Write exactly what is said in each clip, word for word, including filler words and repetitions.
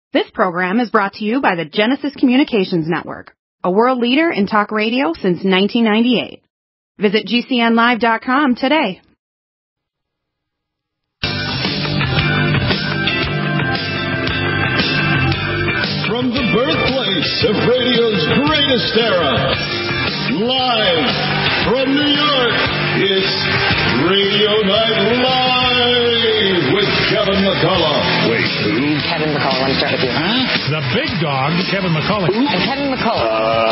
This program is brought to you by the Genesis Communications Network, a world leader in talk radio since nineteen ninety-eight. Visit G C N live dot com today. From the birthplace of radio's greatest era, live from New York, it's Radio Night Live with Kevin McCullough. Wait, who? Kevin McCullough, let me start with you. Huh? The big dog, Kevin McCullough. Who? And Kevin McCullough.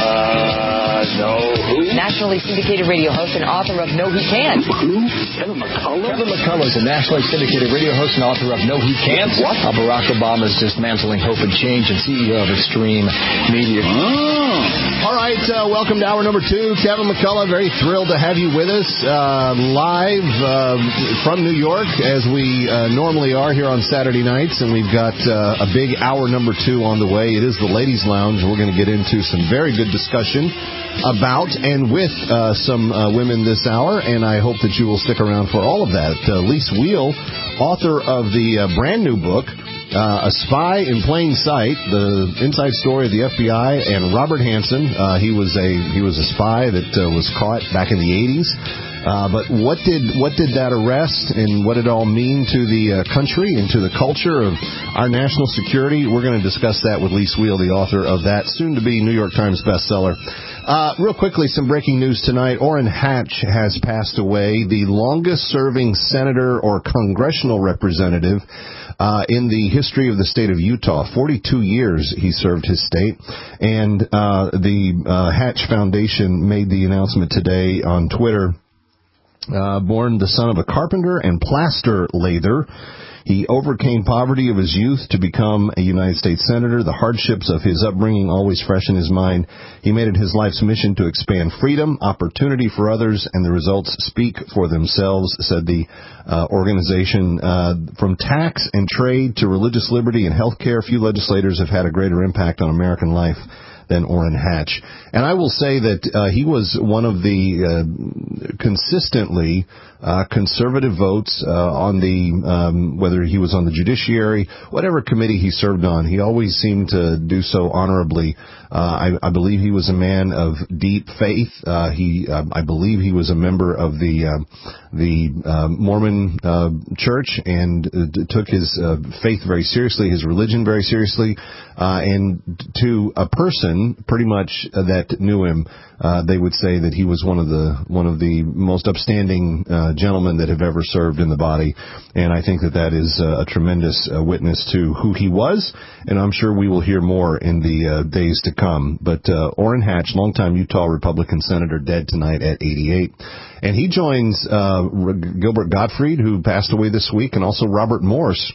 Uh, no, who? Nationally syndicated radio host and author of No He Can't. Who? Kevin McCullough? Kevin McCullough is a nationally syndicated radio host and author of No He Can't. What? How Barack Obama is dismantling hope and change and C E O of Extreme Media. Oh. All right, uh, welcome to hour number two. Kevin McCullough, very thrilled to have you with us uh, live uh, from New York, as we uh, normally are here on Saturday nights, and we've got uh, a big hour number two on the way. It is the Ladies Lounge. We're going to get into some very good discussion about and with uh, some uh, women this hour, and I hope that you will stick around for all of that. Uh, Lise Wheel, author of the uh, brand new book, Uh, A Spy in Plain Sight, the inside story of the F B I, and Robert Hansen. Uh, he was a he was a spy that uh, was caught back in the eighties. Uh, but what did what did that arrest and what did it all mean to the uh, country and to the culture of our national security? We're going to discuss that with Lise Wheel, the author of that soon-to-be New York Times bestseller. Uh, real quickly, some breaking news tonight. Orrin Hatch has passed away, the longest-serving senator or congressional representative Uh, in the history of the state of Utah. forty-two years he served his state, and uh, the uh, Hatch Foundation made the announcement today on Twitter. Uh, born the son of a carpenter and plaster lather, he overcame poverty of his youth to become a United States Senator. The hardships of his upbringing always fresh in his mind. He made it his life's mission to expand freedom, opportunity for others, and the results speak for themselves, said the uh, organization. Uh, from tax and trade to religious liberty and health care, few legislators have had a greater impact on American life than Orrin Hatch. And I will say that uh, he was one of the uh, consistently uh, conservative votes uh, on the, um, whether he was on the judiciary, whatever committee he served on, he always seemed to do so honorably. Uh, I, I believe he was a man of deep faith. Uh, he, uh, I believe he was a member of the uh, the uh, Mormon uh, Church and uh, took his uh, faith very seriously, his religion very seriously, uh, and to a person pretty much uh, that knew him, uh, they would say that he was one of the one of the most upstanding uh, gentlemen that have ever served in the body, and I think that that is uh, a tremendous uh, witness to who he was, and I'm sure we will hear more in the uh, days to come. But uh, Orrin Hatch, longtime Utah Republican senator, dead tonight at eighty-eight, and he joins uh, Gilbert Gottfried, who passed away this week, and also Robert Morse.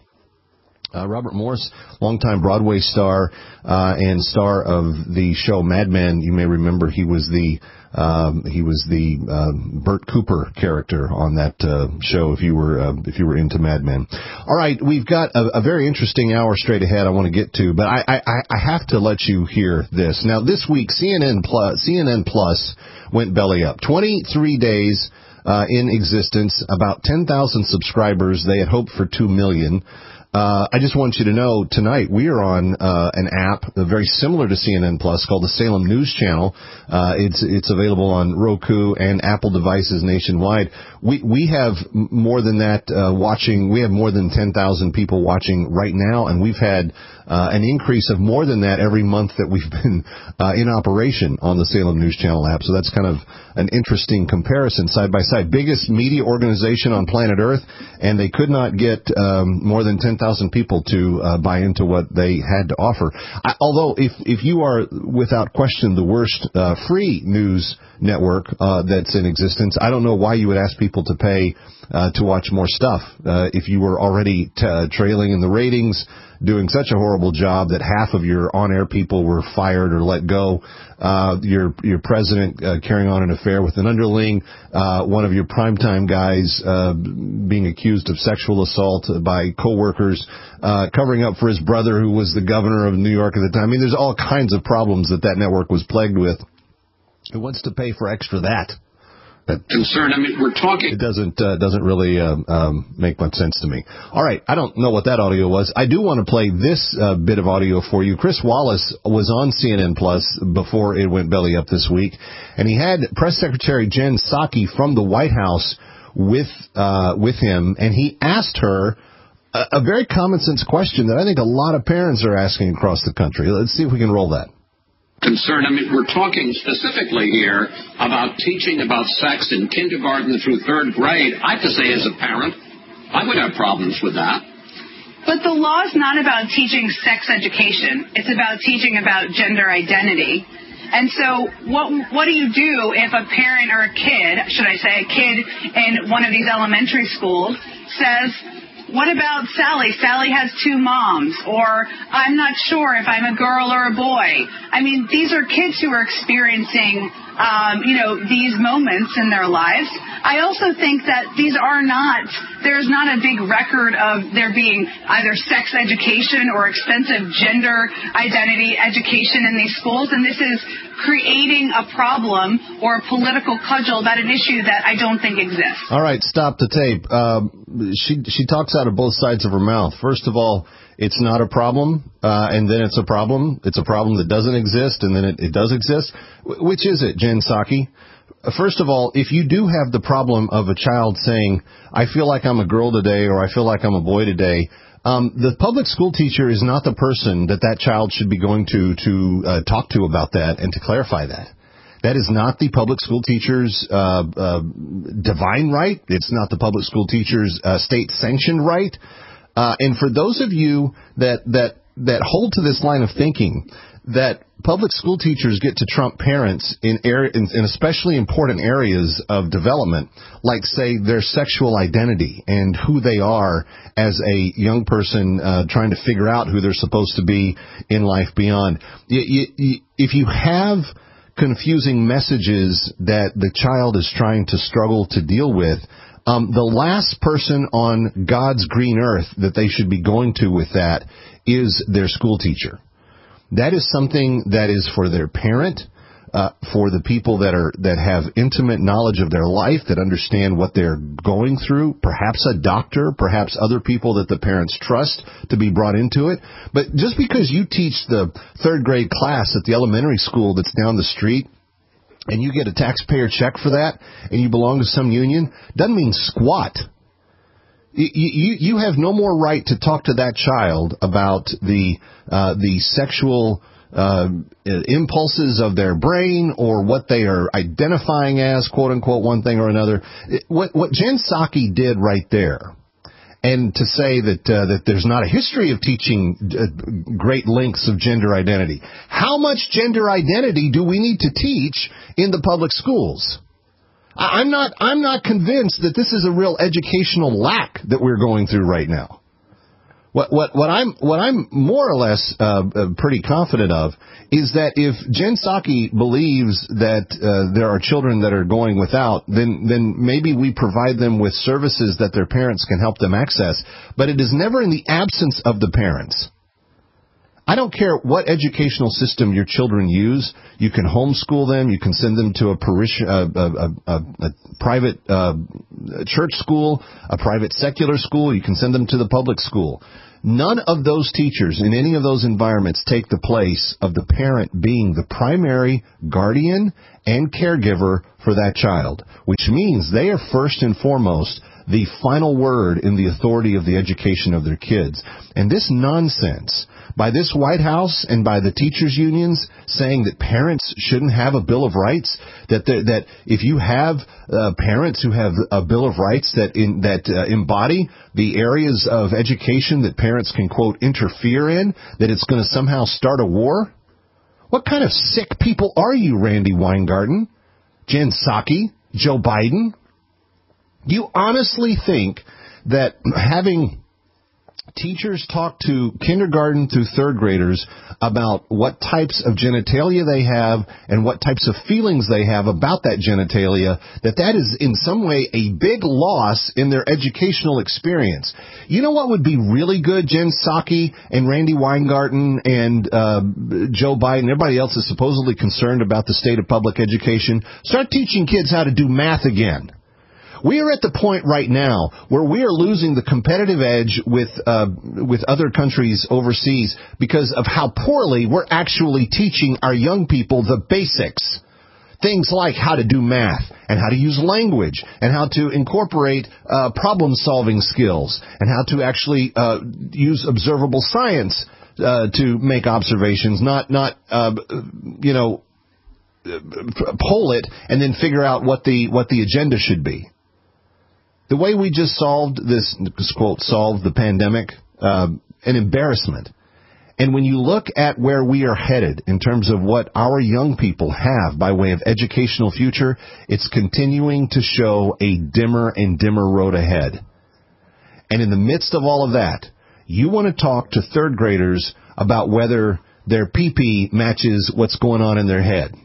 Uh, Robert Morse, longtime Broadway star uh, and star of the show Mad Men. You may remember he was the um, he was the uh, Bert Cooper character on that uh, show. If you were uh, if you were into Mad Men. All right, we've got a, a very interesting hour straight ahead. I want to get to, but I, I, I have to let you hear this. Now, this week C N N Plus C N N Plus went belly up. twenty-three days uh, in existence, about ten thousand subscribers. They had hoped for two million. Uh, I just want you to know tonight we are on uh, an app uh, very similar to C N N Plus called the Salem News Channel. Uh, it's it's available on Roku and Apple devices nationwide. We we have more than that uh, watching. We have more than ten thousand people watching right now, and we've had uh, an increase of more than that every month that we've been uh, in operation on the Salem News Channel app. So that's kind of an interesting comparison side by side. Biggest media organization on planet Earth, and they could not get um, more than ten thousand people to uh, buy into what they had to offer. I, although, if if you are without question the worst uh, free news network uh, that's in existence, I don't know why you would ask people to pay uh, to watch more stuff uh, if you were already t- uh, trailing in the ratings, doing such a horrible job that half of your on-air people were fired or let go, uh, your your president uh, carrying on an affair with an underling, uh, one of your primetime guys uh, being accused of sexual assault by coworkers, uh, covering up for his brother who was the governor of New York at the time. I mean, there's all kinds of problems that that network was plagued with. Who wants to pay for extra that? That concern. I mean, we're talking. It doesn't uh, doesn't really uh, um, make much sense to me. All right, I don't know what that audio was. I do want to play this uh, bit of audio for you. Chris Wallace was on C N N Plus before it went belly up this week, and he had Press Secretary Jen Psaki from the White House with uh, with him, and he asked her a, a very common sense question that I think a lot of parents are asking across the country. Let's see if we can roll that. Concern. I mean, we're talking specifically here about teaching about sex in kindergarten through third grade. I have to say, as a parent, I would have problems with that. But the law is not about teaching sex education. It's about teaching about gender identity. And so what what do you do if a parent or a kid, should I say a kid in one of these elementary schools, says, what about Sally? Sally has two moms. Or I'm not sure if I'm a girl or a boy. I mean, these are kids who are experiencing, um, you know, these moments in their lives. I also think that these are not, there's not a big record of there being either sex education or extensive gender identity education in these schools. And this is creating a problem or a political cudgel about an issue that I don't think exists. All right, stop the tape. Um, she she talks out of both sides of her mouth. First of all, it's not a problem, uh, and then it's a problem. It's a problem that doesn't exist, and then it, it does exist. W- which is it, Jen Psaki? First of all, if you do have the problem of a child saying, I feel like I'm a girl today or I feel like I'm a boy today, um, the public school teacher is not the person that that child should be going to to uh, talk to about that and to clarify that. That is not the public school teacher's uh, uh, divine right. It's not the public school teacher's uh, state-sanctioned right. Uh, and for those of you that that that hold to this line of thinking, that public school teachers get to trump parents in, area, in, in especially important areas of development, like, say, their sexual identity and who they are as a young person uh, trying to figure out who they're supposed to be in life beyond. You, you, you, if you have confusing messages that the child is trying to struggle to deal with, um, the last person on God's green earth that they should be going to with that is their school teacher. That is something that is for their parent, uh, for the people that are that have intimate knowledge of their life, that understand what they're going through, perhaps a doctor, perhaps other people that the parents trust to be brought into it. But just because you teach the third grade class at the elementary school that's down the street, and you get a taxpayer check for that, and you belong to some union, doesn't mean squat. You, you, you have no more right to talk to that child about the uh, the sexual uh, impulses of their brain or what they are identifying as, quote unquote, one thing or another. What what Jen Psaki did right there, and to say that uh, that there's not a history of teaching uh, great lengths of gender identity. How much gender identity do we need to teach in the public schools? I'm not I'm not convinced that this is a real educational lack that we're going through right now. What what what I'm what I'm more or less uh, uh, pretty confident of is that if Jen Psaki believes that uh, there are children that are going without, then then maybe we provide them with services that their parents can help them access. But it is never in the absence of the parents. I don't care what educational system your children use. You can homeschool them. You can send them to a, parish, uh, a, a, a, a private uh, church school, a private secular school. You can send them to the public school. None of those teachers in any of those environments take the place of the parent being the primary guardian and caregiver for that child, which means they are first and foremost the final word in the authority of the education of their kids. And this nonsense by this White House and by the teachers' unions saying that parents shouldn't have a Bill of Rights, that the, that if you have uh, parents who have a Bill of Rights that in, that uh, embody the areas of education that parents can, quote, interfere in, that it's going to somehow start a war? What kind of sick people are you, Randy Weingarten, Jen Psaki, Joe Biden? Do you honestly think that having teachers talk to kindergarten through third graders about what types of genitalia they have and what types of feelings they have about that genitalia, that that is in some way a big loss in their educational experience. You know what would be really good? Jen Psaki and Randy Weingarten and uh, Joe Biden, everybody else is supposedly concerned about the state of public education. Start teaching kids how to do math again. We are at the point right now where we are losing the competitive edge with uh, with other countries overseas because of how poorly we're actually teaching our young people the basics. Things like how to do math and how to use language and how to incorporate uh, problem-solving skills and how to actually uh, use observable science uh, to make observations, not, not uh, you know, poll it and then figure out what the what the agenda should be. The way we just solved this, quote, solved the pandemic, uh, an embarrassment. And when you look at where we are headed in terms of what our young people have by way of educational future, it's continuing to show a dimmer and dimmer road ahead. And in the midst of all of that, you want to talk to third graders about whether their pee-pee matches what's going on in their head.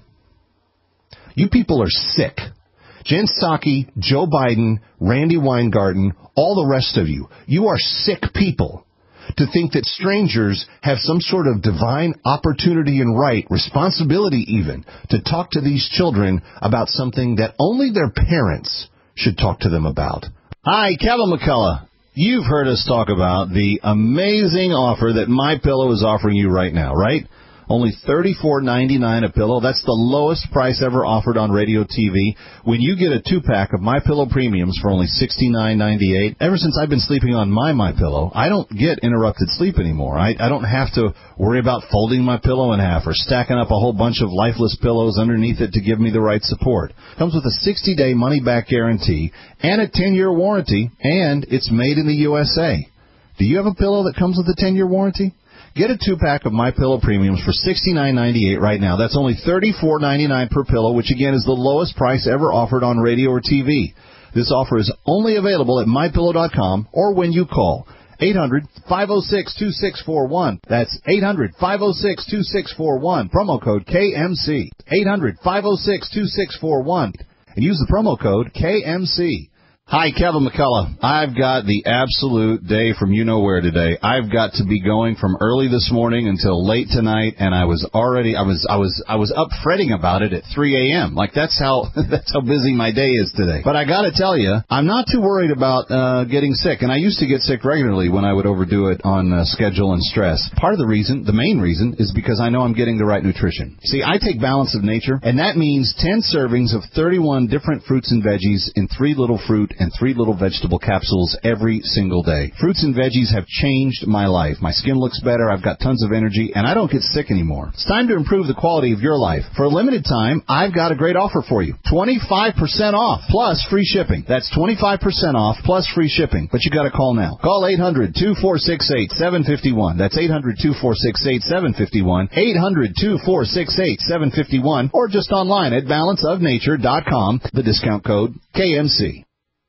You people are sick. Jen Psaki, Joe Biden, Randy Weingarten, all the rest of you, you are sick people to think that strangers have some sort of divine opportunity and right, responsibility even, to talk to these children about something that only their parents should talk to them about. Hi, Kevin McCullough. You've heard us talk about the amazing offer that MyPillow is offering you right now, right? Only thirty-four ninety-nine a pillow. That's the lowest price ever offered on radio T V. When you get a two-pack of MyPillow Premiums for only sixty-nine ninety-eight, ever since I've been sleeping on my MyPillow, I don't get interrupted sleep anymore. I, I don't have to worry about folding my pillow in half or stacking up a whole bunch of lifeless pillows underneath it to give me the right support. Comes with a sixty-day money-back guarantee and a ten-year warranty, and it's made in the U S A. Do you have a pillow that comes with a ten-year warranty? Get a two-pack of MyPillow Premiums for sixty-nine ninety-eight right now. That's only thirty-four ninety-nine per pillow, which again is the lowest price ever offered on radio or T V. This offer is only available at my pillow dot com or when you call eight hundred, five oh six, two six four one. That's eight hundred, five oh six, two six four one. Promo code K M C. eight hundred, five oh six, two six four one. And use the promo code K M C. Hi, Kevin McCullough. I've got the absolute day from you-know-where today. I've got to be going from early this morning until late tonight, and I was already, I was, I was, I was up fretting about it at three a.m. Like, that's how, that's how busy my day is today. But I gotta tell you, I'm not too worried about, uh, getting sick, and I used to get sick regularly when I would overdo it on uh, schedule and stress. Part of the reason, the main reason, is because I know I'm getting the right nutrition. See, I take Balance of Nature, and that means ten servings of thirty-one different fruits and veggies in three little fruit and three little vegetable capsules every single day. Fruits and veggies have changed my life. My skin looks better, I've got tons of energy, and I don't get sick anymore. It's time to improve the quality of your life. For a limited time, I've got a great offer for you. twenty-five percent off plus free shipping. That's twenty-five percent off plus free shipping. But you got to call now. Call eight hundred, two four six eight, seven five one. That's eight hundred, two four six eight, seven five one. eight hundred, two four six eight, seven five one. Or just online at balance of nature dot com. The discount code K M C.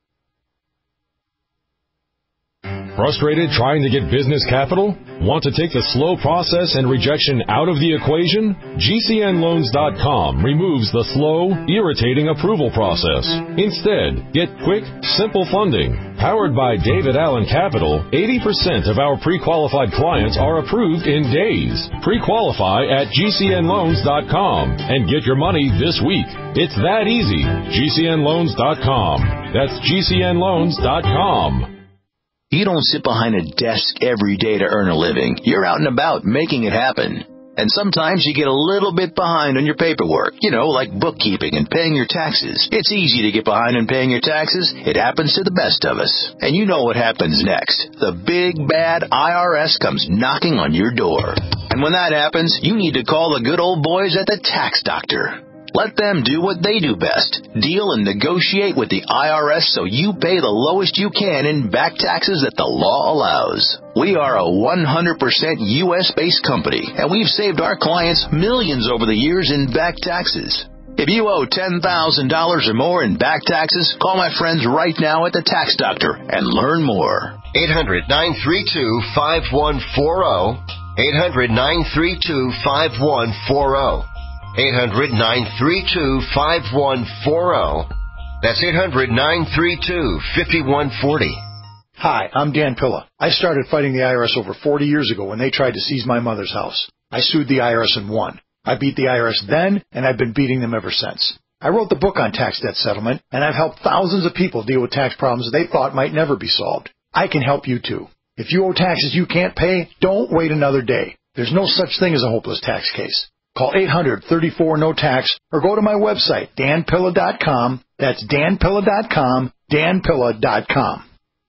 Frustrated trying to get business capital? Want to take the slow process and rejection out of the equation? G C N loans dot com removes the slow, irritating approval process. Instead, get quick, simple funding. Powered by David Allen Capital, eighty percent of our pre-qualified clients are approved in days. Pre-qualify at G C N loans dot com and get your money this week. It's that easy. G C N loans dot com. That's G C N loans dot com. You don't sit behind a desk every day to earn a living. You're out and about making it happen. And sometimes you get a little bit behind on your paperwork, you know, like bookkeeping and paying your taxes. It's easy to get behind on paying your taxes. It happens to the best of us. And you know what happens next. The big, bad I R S comes knocking on your door. And when that happens, you need to call the good old boys at the Tax Doctor. Let them do what they do best. Deal and negotiate with the I R S so you pay the lowest you can in back taxes that the law allows. We are a one hundred percent U S-based company, and we've saved our clients millions over the years in back taxes. If you owe ten thousand dollars or more in back taxes, call my friends right now at the Tax Doctor and learn more. eight hundred, nine three two, five one four zero. eight hundred, nine three two, five one four zero. eight hundred, nine three two, five one four zero. That's eight hundred, nine three two, five one four zero. Hi, I'm Dan Pilla. I started fighting the I R S over forty years ago when they tried to seize my mother's house. I sued the I R S and won. I beat the I R S then, and I've been beating them ever since. I wrote the book on tax debt settlement, and I've helped thousands of people deal with tax problems they thought might never be solved. I can help you too. If you owe taxes you can't pay, don't wait another day. There's no such thing as a hopeless tax case. Call eight hundred, thirty-four, no tax or go to my website, dan pilla dot com. That's dan pilla dot com, dan pilla dot com.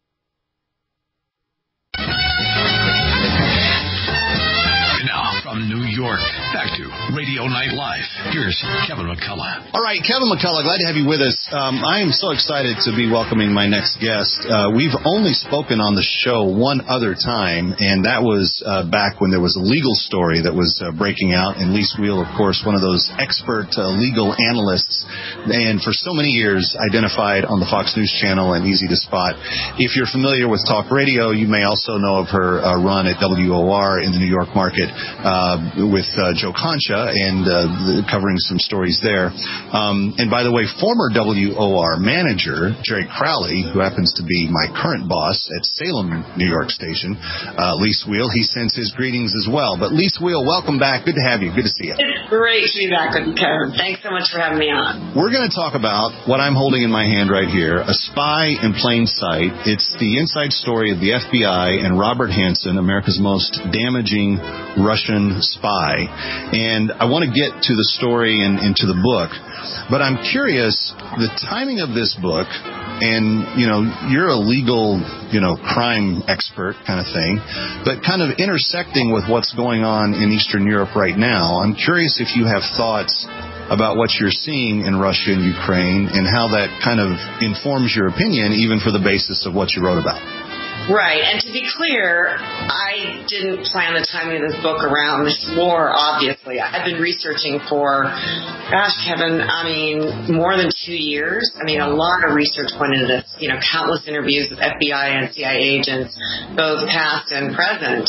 From New York, back to Radio Night Live. Here's Kevin McCullough. All right, Kevin McCullough, glad to have you with us. Um, I am so excited to be welcoming my next guest. Uh, we've only spoken on the show one other time, and that was uh, back when there was a legal story that was uh, breaking out. And Lee Sweell, of course, one of those expert uh, legal analysts, and for so many years identified on the Fox News Channel and easy to spot. If you're familiar with talk radio, you may also know of her uh, run at W O R in the New York market. Uh, Uh, with uh, Joe Concha and uh, the, covering some stories there. Um, and by the way, former W O R manager Jerry Crowley, who happens to be my current boss at Salem, New York Station, uh, Lee Sweell, he sends his greetings as well. But Lee Sweell, welcome back. Good to have you. Good to see you. It's great to be back with you, Kevin. Thanks so much for having me on. We're going to talk about what I'm holding in my hand right here, A Spy in Plain Sight. It's the inside story of the F B I and Robert Hanssen, America's most damaging Russian spy. And I want to get to the story and into the book, but I'm curious, the timing of this book, and, you know, you're a legal, you know, crime expert kind of thing, but kind of intersecting with what's going on in Eastern Europe right now. I'm curious if you have thoughts about what you're seeing in Russia and Ukraine and how that kind of informs your opinion, even for the basis of what you wrote about. Right, and to be clear, I didn't plan the timing of this book around this war, obviously. I've been researching for, gosh, Kevin, I mean, more than two years. I mean, a lot of research went into this, you know, countless interviews with F B I and C I A agents, both past and present.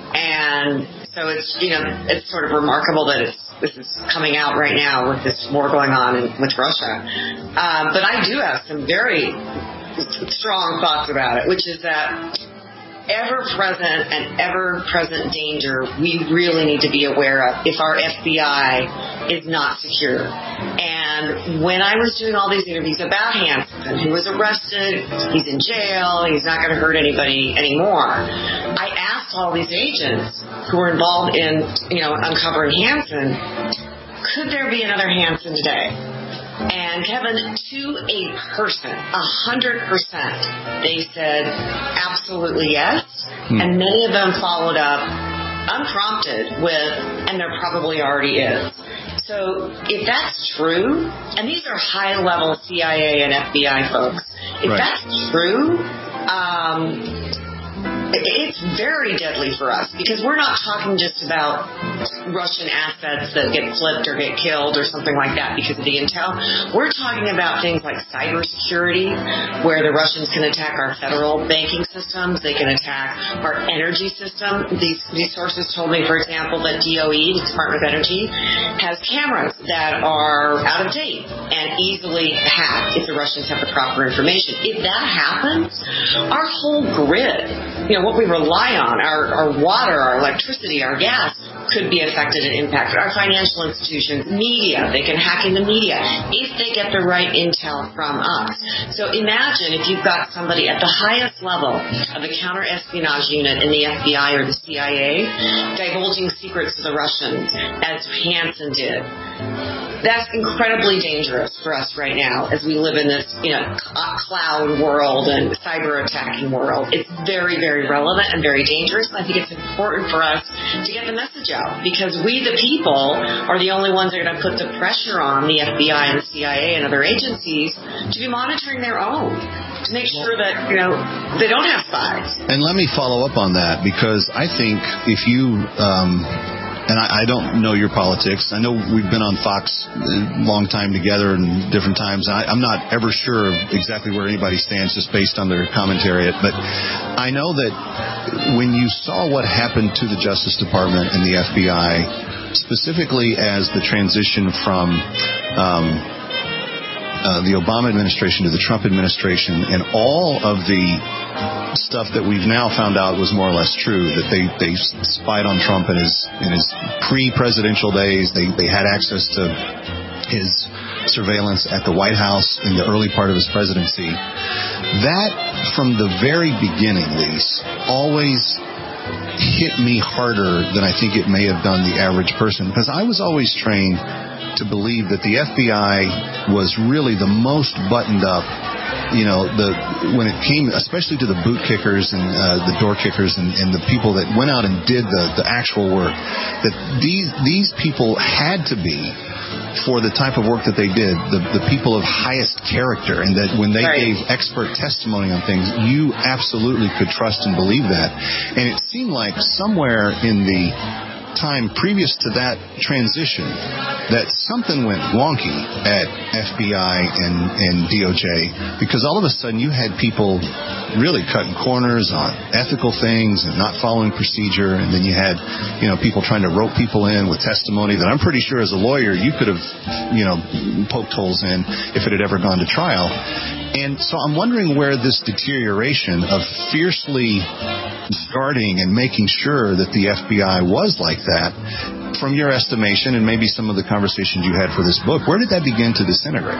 And so it's, you know, it's sort of remarkable that it's this is coming out right now with this war going on in, with Russia. Um, but I do have some very strong thoughts about it, which is that ever-present and ever-present danger we really need to be aware of if our F B I is not secure. And when I was doing all these interviews about Hanssen, who was arrested, he's in jail, he's not going to hurt anybody anymore, I asked all these agents who were involved in, you know, uncovering Hanssen, could there be another Hanssen today? And Kevin, to a person, a hundred percent, they said absolutely yes. Hmm. And many of them followed up unprompted with, and there probably already is. So if that's true, and these are high-level C I A and F B I folks, if right. that's true, um, it's very deadly for us because we're not talking just about Russian assets that get flipped or get killed or something like that because of the intel. We're talking about things like cybersecurity, where the Russians can attack our federal banking systems. They can attack our energy system. These, these sources told me, for example, that D O E, the Department of Energy, has cameras that are out of date and easily hacked if the Russians have the proper information. If that happens, our whole grid, you know, what we rely on, our, our water, our electricity, our gas, could be affected and impacted. Our financial institutions, media, they can hack in the media if they get the right intel from us. So imagine if you've got somebody at the highest level of the counter-espionage unit in the F B I or the C I A divulging secrets to the Russians, as Hanssen did. That's incredibly dangerous for us right now as we live in this, you know, cloud world and cyber attacking world. It's very, very relevant and very dangerous. And I think it's important for us to get the message out because we, the people, are the only ones that are going to put the pressure on the F B I and the C I A and other agencies to be monitoring their own, to make sure that, you know, they don't have spies. And let me follow up on that because I think if you um, and I, I don't know your politics. I know we've been on Fox a long time together and different times. I, I'm not ever sure of exactly where anybody stands just based on their commentary. But I know that when you saw what happened to the Justice Department and the F B I, specifically as the transition from um, uh, the Obama administration to the Trump administration, and all of the stuff that we've now found out was more or less true, that they, they spied on Trump in his in his pre-presidential days. They they had access to his surveillance at the White House in the early part of his presidency. That, from the very beginning, Lise, always hit me harder than I think it may have done the average person, because I was always trained to believe that the F B I was really the most buttoned up. You know, the when it came, especially to the boot kickers and uh, the door kickers and, and the people that went out and did the, the actual work, that these these people had to be, for the type of work that they did, the, the people of highest character, and that when they right. gave expert testimony on things, you absolutely could trust and believe that. And it seemed like somewhere in the time previous to that transition that something went wonky at F B I and, and D O J, because all of a sudden you had people really cutting corners on ethical things and not following procedure, and then you had, you know, people trying to rope people in with testimony that I'm pretty sure as a lawyer you could have, you know, poked holes in if it had ever gone to trial. And so I'm wondering where this deterioration of fiercely guarding and making sure that the F B I was like that, from your estimation and maybe some of the conversations you had for this book, where did that begin to disintegrate?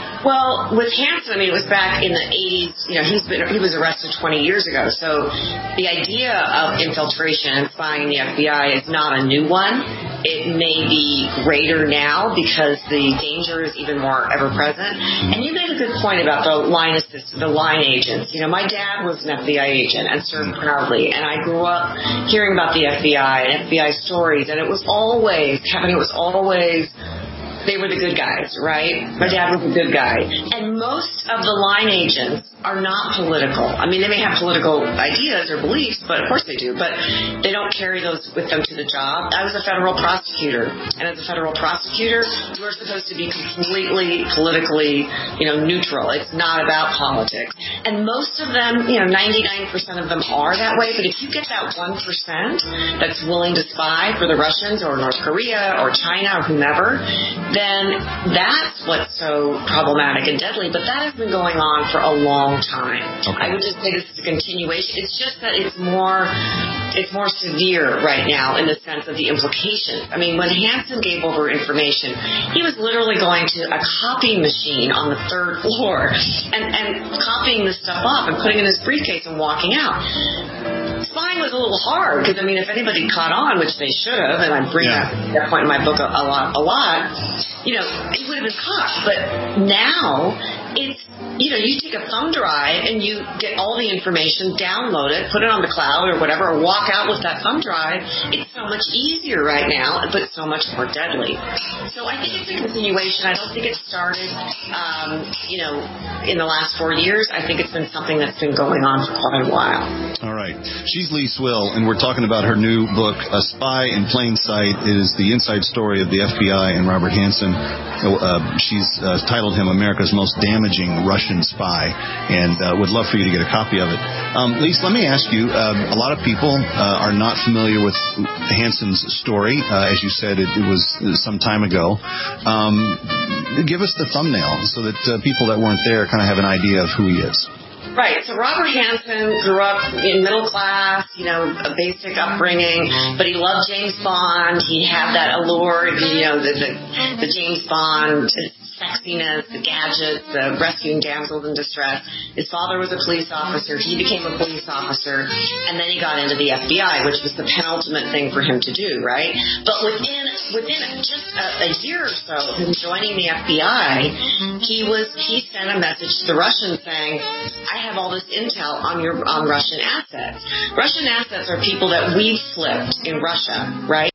Well, with Hansen, I mean, it was back in the eighties. You know, he's been he was arrested twenty years ago. So the idea of infiltration and spying in the F B I is not a new one. It may be greater now because the danger is even more ever present. And you made a good point about the line assist, the line agents. You know, my dad was an F B I agent and served proudly, and I grew up hearing about the F B I and F B I stories, and it was always, Kevin, it was always, they were the good guys, right? My dad was a good guy. And most of the line agents are not political. I mean, they may have political ideas or beliefs, but of course they do, but they don't carry those with them to the job. I was a federal prosecutor, and as a federal prosecutor, you are supposed to be completely politically, you know, neutral. It's not about politics. And most of them, you know, ninety-nine percent of them are that way, but if you get that one percent that's willing to spy for the Russians or North Korea or China or whomever, then that's what's so problematic and deadly. But that has been going on for a long time. Okay. I would just say this is a continuation. It's just that it's more it's more severe right now in the sense of the implications. I mean, when Hansen gave over information, he was literally going to a copy machine on the third floor and, and copying this stuff off and putting it in his briefcase and walking out. Spying was a little hard because, I mean, if anybody caught on, which they should have, and I bring yeah. that, that point in my book a, a lot, a lot, you know, he would have been caught. But now it's, you know, you take a thumb drive and you get all the information, download it, put it on the cloud or whatever, or walk out with that thumb drive. It's so much easier right now, but so much more deadly. So I think it's a continuation. I don't think it started, um, you know, in the last four years. I think it's been something that's been going on for quite a while. All right. She's Lise Swill, and we're talking about her new book, A Spy in Plain Sight. It is the inside story of the F B I and Robert Hansen. Uh, she's uh, titled him America's Most Damaging Russian Spy, and uh, would love for you to get a copy of it. Um, Lise, let me ask you, um, a lot of people uh, are not familiar with Hansen's story. Uh, as you said, it, it was some time ago. Um, give us the thumbnail so that uh, people that weren't there kind of have an idea of who he is. Right. So Robert Hansen grew up in middle class, you know, a basic upbringing, but he loved James Bond. He had that allure, you know, the, the, the James Bond sexiness, the gadgets, the rescuing damsels in distress. His father was a police officer. He became a police officer, and then he got into the F B I, which was the penultimate thing for him to do, right? But within within just a, a year or so of him joining the F B I, he was he sent a message to the Russians saying, I have all this intel on your on Russian assets. Russian assets are people that we've flipped in Russia, right?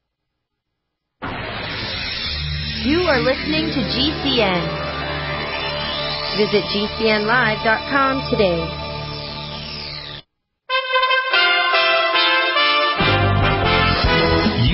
You are listening to G C N. Visit G C N live dot com today. You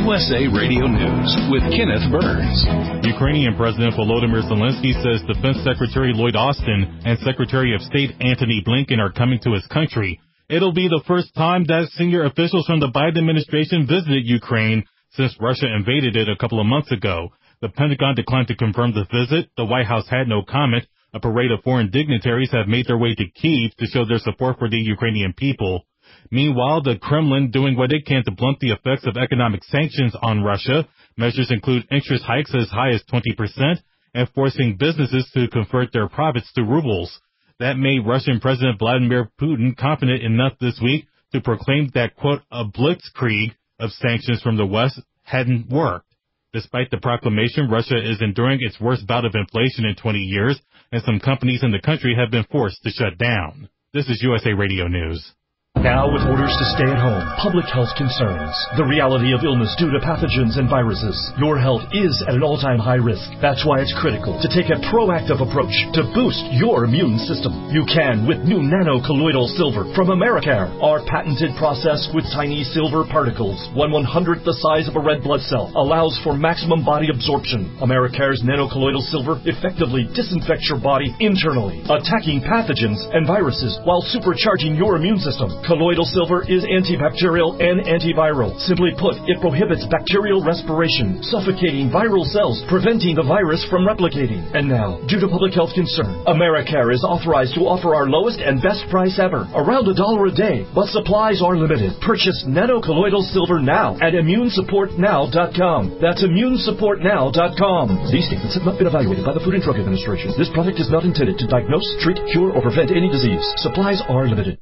U S A Radio News with Kenneth Burns. Ukrainian President Volodymyr Zelensky says Defense Secretary Lloyd Austin and Secretary of State Antony Blinken are coming to his country. It'll be the first time that senior officials from the Biden administration visited Ukraine since Russia invaded it a couple of months ago. The Pentagon declined to confirm the visit. The White House had no comment. A parade of foreign dignitaries have made their way to Kyiv to show their support for the Ukrainian people. Meanwhile, the Kremlin doing what it can to blunt the effects of economic sanctions on Russia. Measures include interest hikes as high as twenty percent and forcing businesses to convert their profits to rubles. That made Russian President Vladimir Putin confident enough this week to proclaim that, quote, a blitzkrieg of sanctions from the West hadn't worked. Despite the proclamation, Russia is enduring its worst bout of inflation in twenty years, and some companies in the country have been forced to shut down. This is U S A Radio News. Now with orders to stay at home, public health concerns, the reality of illness due to pathogens and viruses. Your health is at an all-time high risk. That's why it's critical to take a proactive approach to boost your immune system. You can with new nano-colloidal silver from Americare. Our patented process with tiny silver particles, one one-hundredth the size of a red blood cell, allows for maximum body absorption. Americare's nano-colloidal silver effectively disinfects your body internally, attacking pathogens and viruses while supercharging your immune system. Colloidal silver is antibacterial and antiviral. Simply put, it prohibits bacterial respiration, suffocating viral cells, preventing the virus from replicating. And now, due to public health concern, Americare is authorized to offer our lowest and best price ever, around a dollar a day, but supplies are limited. Purchase nano-colloidal silver now at immune support now dot com. That's immune support now dot com. These statements have not been evaluated by the Food and Drug Administration. This product is not intended to diagnose, treat, cure, or prevent any disease. Supplies are limited.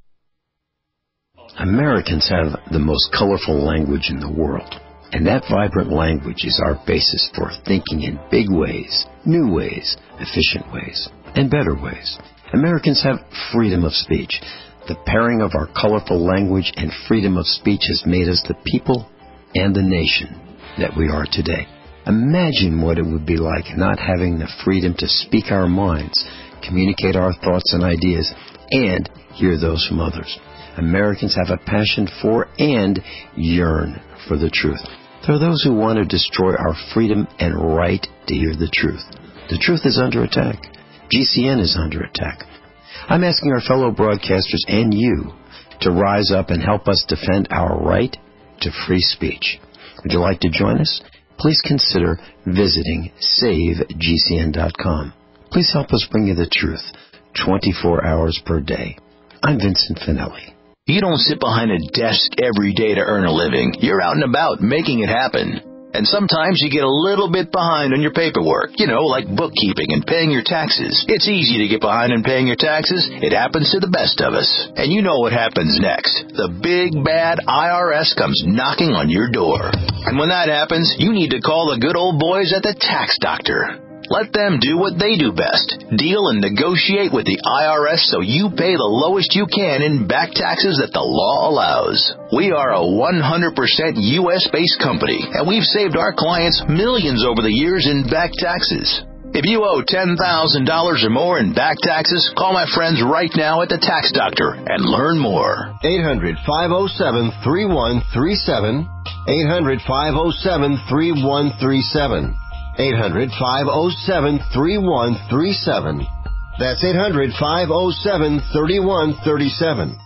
Americans have the most colorful language in the world, and that vibrant language is our basis for thinking in big ways, new ways, efficient ways, and better ways. Americans have freedom of speech. The pairing of our colorful language and freedom of speech has made us the people and the nation that we are today. Imagine what it would be like not having the freedom to speak our minds, communicate our thoughts and ideas, and hear those from others. Americans have a passion for and yearn for the truth. There are those who want to destroy our freedom and right to hear the truth. The truth is under attack. G C N is under attack. I'm asking our fellow broadcasters and you to rise up and help us defend our right to free speech. Would you like to join us? Please consider visiting save G C N dot com. Please help us bring you the truth twenty-four hours per day. I'm Vincent Finelli. You don't sit behind a desk every day to earn a living. You're out and about making it happen. And sometimes you get a little bit behind on your paperwork, you know, like bookkeeping and paying your taxes. It's easy to get behind in paying your taxes. It happens to the best of us. And you know what happens next. The big, bad I R S comes knocking on your door. And when that happens, you need to call the good old boys at the Tax Doctor. Let them do what they do best. Deal and negotiate with the I R S so you pay the lowest you can in back taxes that the law allows. We are a one hundred percent U S-based company, and we've saved our clients millions over the years in back taxes. If you owe ten thousand dollars or more in back taxes, call my friends right now at the Tax Doctor and learn more. eight hundred, five oh seven, three one three seven. eight hundred, five oh seven, three one three seven. eight hundred, five oh seven, three one three seven. That's eight hundred, five oh seven, three one three seven.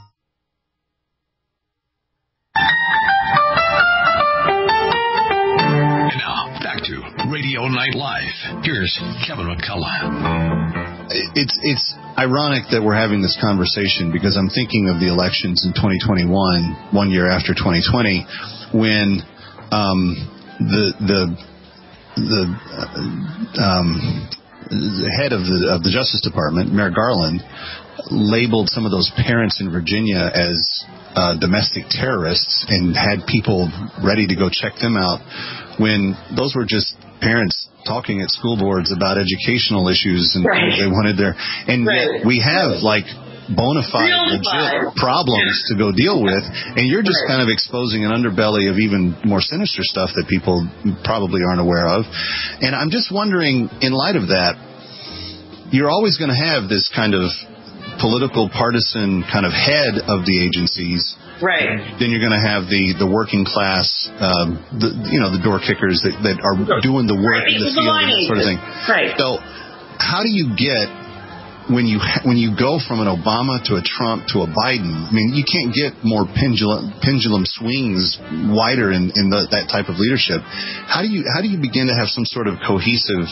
And now, back to Radio Night Live. Here's Kevin McCullough. It's, it's ironic that we're having this conversation because I'm thinking of the elections in twenty twenty-one, one year after twenty twenty, when um, the... the The, uh, um, the head of the of the Justice Department, Merrick Garland, labeled some of those parents in Virginia as uh, domestic terrorists and had people ready to go check them out when those were just parents talking at school boards about educational issues and right. they wanted their... And right. yet we have, like, bona fide, legit problems to go deal with, and you're just kind of exposing an underbelly of even more sinister stuff that people probably aren't aware of. And I'm just wondering, in light of that, you're always going to have this kind of political, partisan kind of head of the agencies Right. Then you're going to have the, the working class, um, the, you know, the door kickers that, that are doing the work right. in the field and that sort of thing. Right. So how do you get, when you when you go from an Obama to a Trump to a Biden, I mean, you can't get more pendulum pendulum swings wider in, in the, that type of leadership. How do you how do you begin to have some sort of cohesive,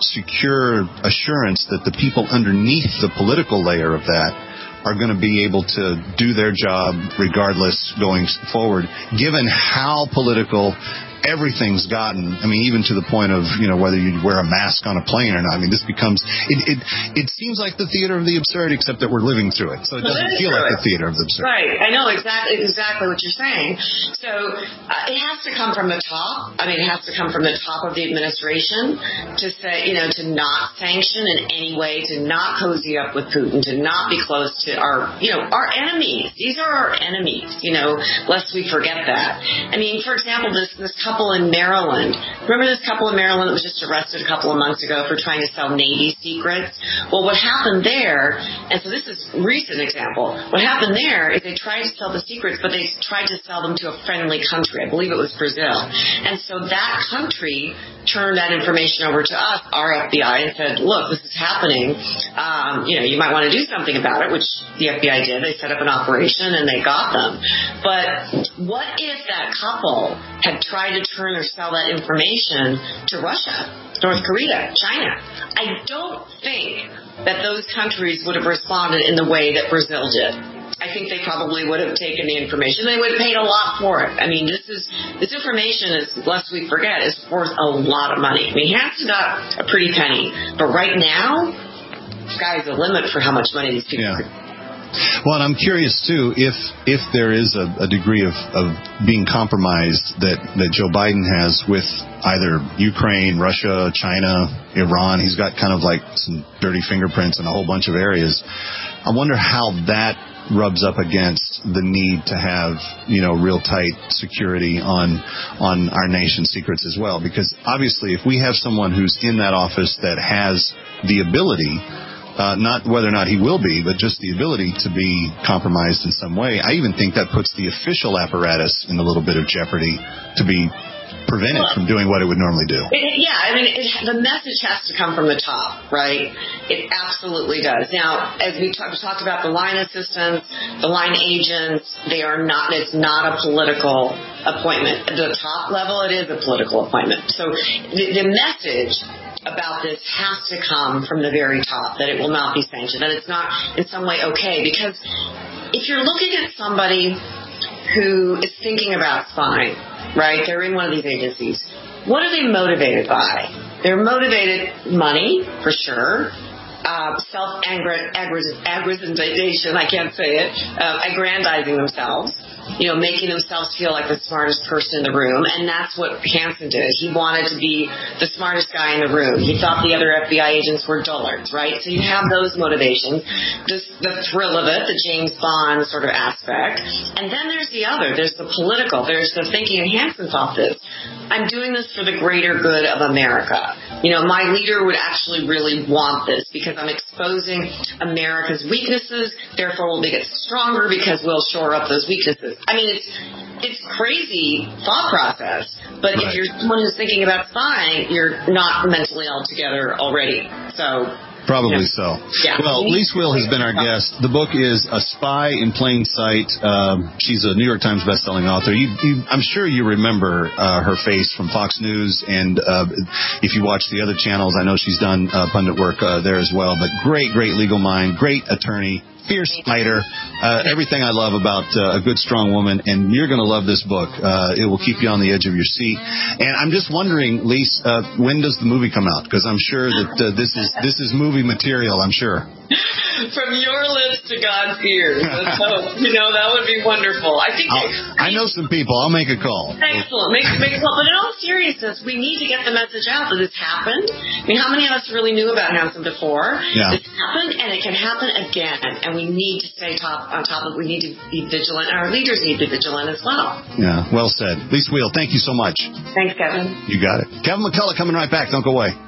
secure assurance that the people underneath the political layer of that are going to be able to do their job regardless going forward, given how political everything's gotten? I mean, even to the point of, you know, whether you wear a mask on a plane or not. I mean, this becomes, it it, it seems like the theater of the absurd, except that we're living through it. So it doesn't feel like the theater of the absurd. Right. I know exactly exactly what you're saying. So uh, it has to come from the top. I mean, it has to come from the top of the administration to say, you know, to not sanction in any way, to not cozy up with Putin, to not be close to our, you know, our enemies. These are our enemies, you know, lest we forget that. I mean, for example, this, this couple in Maryland. Remember this couple in Maryland that was just arrested a couple of months ago for trying to sell Navy secrets? Well, what happened there, and so this is a recent example, what happened there is they tried to sell the secrets, but they tried to sell them to a friendly country. I believe it was Brazil. And so that country turned that information over to us, our F B I, and said, look, this is happening. Um, you know, you might want to do something about it, which the F B I did. They set up an operation and they got them. But what if that couple had tried to turn or sell that information to Russia, North Korea, China? I don't think that those countries would have responded in the way that Brazil did. I think they probably would have taken the information. They would have paid a lot for it. I mean, this is this information is, lest we forget, is worth a lot of money. I mean, Hansen got a pretty penny, but right now, sky's the limit for how much money these people. Yeah. Well, and I'm curious too if if there is a, a degree of, of being compromised that, that Joe Biden has with either Ukraine, Russia, China, Iran. He's got kind of like some dirty fingerprints in a whole bunch of areas. I wonder how that rubs up against the need to have, you know, real tight security on on our nation's secrets as well. Because obviously, if we have someone who's in that office that has the ability, uh, not whether or not he will be, but just the ability to be compromised in some way, I even think that puts the official apparatus in a little bit of jeopardy to be prevented from doing what it would normally do. It, yeah, I mean, it, the message has to come from the top, right? It absolutely does. Now, as we talk, talked about the line assistants, the line agents, they are not, it's not a political appointment. At the top level, it is a political appointment. So the, the message about this has to come from the very top, that it will not be sanctioned, that it's not in some way okay. Because if you're looking at somebody who is thinking about spying, right? They're in one of these agencies. What are they motivated by? They're motivated money, for sure. Uh, self-aggrandization, I can't say it. Uh, aggrandizing themselves. You know, making themselves feel like the smartest person in the room. And that's what Hansen did. He wanted to be the smartest guy in the room. He thought the other F B I agents were dullards, right? So you have those motivations. Just the thrill of it, the James Bond sort of aspect. And then there's the other. There's the political. There's the thinking in Hansen's office. I'm doing this for the greater good of America. You know, my leader would actually really want this because I'm exposing America's weaknesses. Therefore, we'll get stronger because we'll shore up those weaknesses. I mean, it's it's crazy thought process, but right. If you're someone who's thinking about spying, you're not mentally all together already. So probably yeah. so. Yeah. Well, Lise Wheel has been our guest. The book is A Spy in Plain Sight. Um, she's a New York Times bestselling author. You, you, I'm sure you remember uh, her face from Fox News, and uh, if you watch the other channels, I know she's done uh, pundit work uh, there as well. But great, great legal mind, great attorney. Fierce fighter, uh, everything I love about uh, a good, strong woman, and you're going to love this book. Uh, it will keep you on the edge of your seat. And I'm just wondering, Lise, uh, when does the movie come out? Because I'm sure that uh, this is this is movie material, I'm sure. From your lips to God's ears. So, you know, that would be wonderful. I think I know some people. I'll make a call. Excellent. Make, make a call. But in all seriousness, we need to get the message out that this happened. I mean, how many of us really knew about Hansen before? Yeah. This happened, and it can happen again. And we need to stay top on top of it. We need to be vigilant. Our leaders need to be vigilant as well. Yeah, well said. Lise Wheel, thank you so much. Thanks, Kevin. You got it. Kevin McCullough coming right back. Don't go away.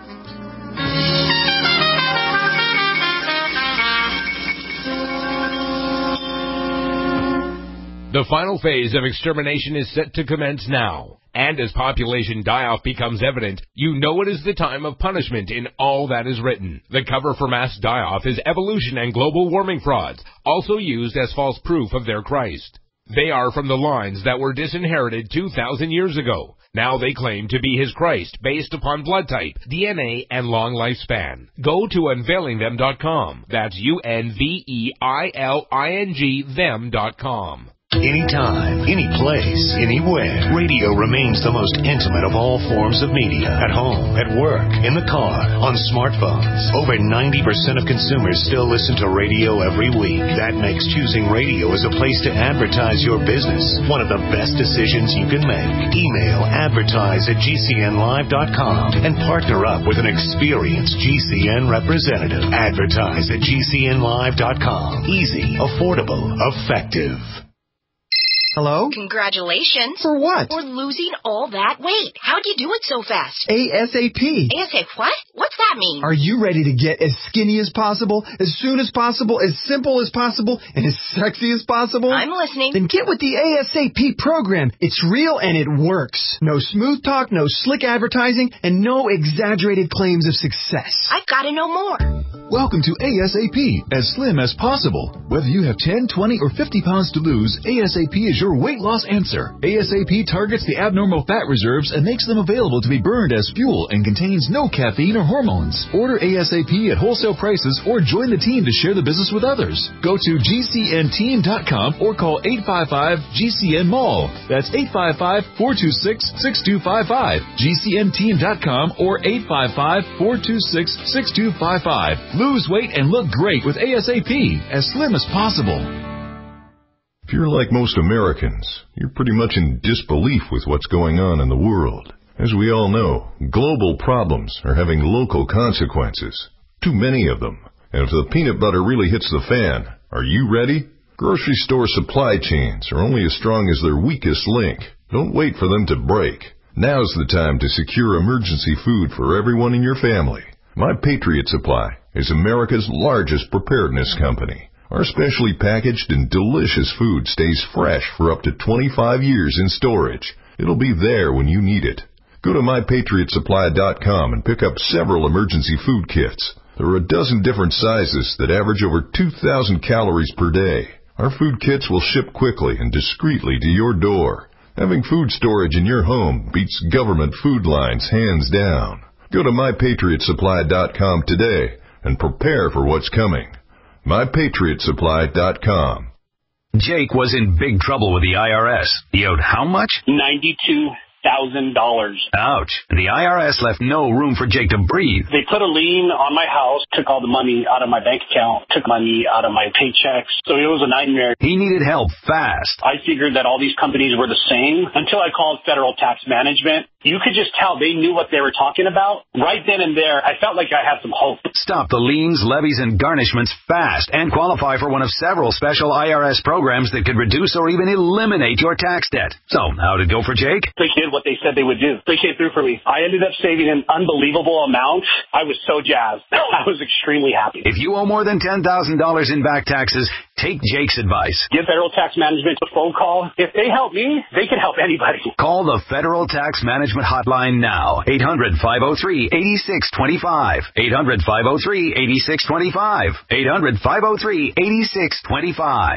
The final phase of extermination is set to commence now. And as population die-off becomes evident, you know it is the time of punishment in all that is written. The cover for mass die-off is evolution and global warming frauds, also used as false proof of their Christ. They are from the lines that were disinherited two thousand years ago. Now they claim to be his Christ based upon blood type, D N A, and long lifespan. Go to unveiling them dot com. That's U N V E I L I N G them dot com. Anytime, any place, anywhere, radio remains the most intimate of all forms of media. At home, at work, in the car, on smartphones. Over ninety percent of consumers still listen to radio every week. That makes choosing radio as a place to advertise your business one of the best decisions you can make. Email advertise at G C N live dot com and partner up with an experienced G C N representative. Advertise at G C N live dot com. Easy, affordable, effective. Hello? Congratulations. For what? For losing all that weight. How'd you do it so fast? ASAP. ASAP what? What's that mean? Are you ready to get as skinny as possible, as soon as possible, as simple as possible, and as sexy as possible? I'm listening. Then get with the ASAP program. It's real and it works. No smooth talk, no slick advertising, and no exaggerated claims of success. I've got to know more. Welcome to ASAP, as slim as possible. Whether you have ten, twenty, or fifty pounds to lose, ASAP is your weight loss answer. ASAP targets the abnormal fat reserves and makes them available to be burned as fuel and contains no caffeine or hormones. Order ASAP at wholesale prices or join the team to share the business with others. Go to G C N team dot com or call eight five five G C N mall. That's eight five five, four two six, six two five five. G C N team dot com or eight five five, four two six, six two five five. Lose weight and look great with ASAP, as slim as possible. If you're like most Americans, you're pretty much in disbelief with what's going on in the world. As we all know, global problems are having local consequences. Too many of them. And if the peanut butter really hits the fan, are you ready? Grocery store supply chains are only as strong as their weakest link. Don't wait for them to break. Now's the time to secure emergency food for everyone in your family. My Patriot Supply is America's largest preparedness company. Our specially packaged and delicious food stays fresh for up to twenty-five years in storage. It'll be there when you need it. Go to my patriot supply dot com and pick up several emergency food kits. There are a dozen different sizes that average over two thousand calories per day. Our food kits will ship quickly and discreetly to your door. Having food storage in your home beats government food lines hands down. Go to my patriot supply dot com today and prepare for what's coming. my patriot supply dot com. Jake was in big trouble with the I R S. He owed how much? ninety-two thousand dollars. Ouch. The I R S left no room for Jake to breathe. They put a lien on my house, took all the money out of my bank account, took money out of my paychecks. So it was a nightmare. He needed help fast. I figured that all these companies were the same until I called Federal Tax Management. You could just tell they knew what they were talking about. Right then and there, I felt like I had some hope. Stop the liens, levies, and garnishments fast and qualify for one of several special I R S programs that could reduce or even eliminate your tax debt. So, how'd it go for Jake? They did what they said they would do. They came through for me. I ended up saving an unbelievable amount. I was so jazzed. I was extremely happy. If you owe more than ten thousand dollars in back taxes, take Jake's advice. Give Federal Tax Management a phone call. If they help me, they can help anybody. Call the Federal Tax Management hotline now. eight hundred, five oh three, eight six two five. eight hundred, five oh three, eight six two five. eight hundred, five oh three, eight six two five.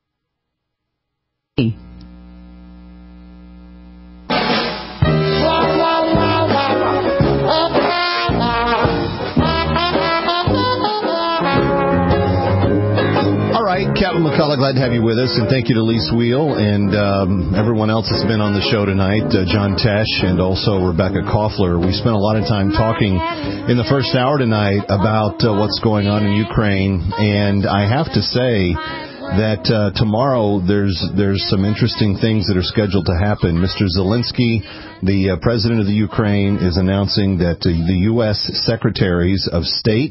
Captain McCullough, glad to have you with us, and thank you to Lise Wheel and um, everyone else that's been on the show tonight, uh, John Tesh and also Rebecca Koffler. We spent a lot of time talking in the first hour tonight about uh, what's going on in Ukraine, and I have to say that uh, tomorrow there's there's some interesting things that are scheduled to happen. Mister Zelensky, the uh, president of the Ukraine, is announcing that uh, the U S secretaries of state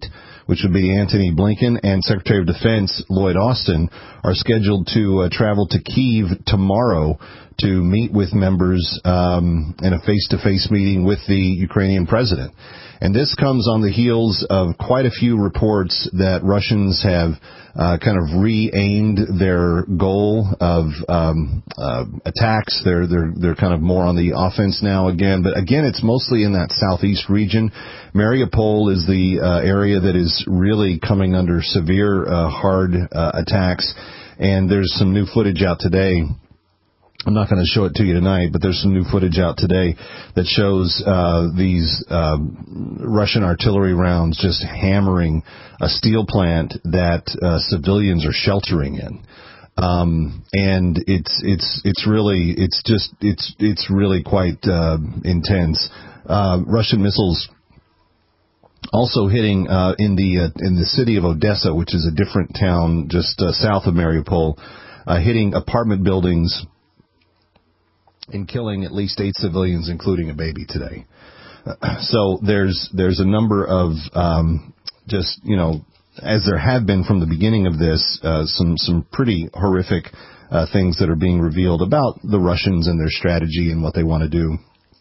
which would be Antony Blinken, and Secretary of Defense Lloyd Austin, are scheduled to uh, travel to Kyiv tomorrow to meet with members um, in a face-to-face meeting with the Ukrainian president. And this comes on the heels of quite a few reports that Russians have uh, kind of re-aimed their goal of um, uh, attacks. They're they're they're kind of more on the offense now again, but again, it's mostly in that southeast region. Mariupol is the uh, area that is really coming under severe uh, hard uh, attacks, and there's some new footage out today. I'm not going to show it to you tonight, but there's some new footage out today that shows uh, these uh, Russian artillery rounds just hammering a steel plant that uh, civilians are sheltering in. Um, and it's it's it's really it's just it's it's really quite uh, intense. Uh, Russian missiles also hitting uh, in the uh, in the city of Odessa, which is a different town just uh, south of Mariupol, uh, hitting apartment buildings and killing at least eight civilians, including a baby today. So there's there's a number of um, just, you know, as there have been from the beginning of this, uh, some some pretty horrific uh, things that are being revealed about the Russians and their strategy and what they want to do.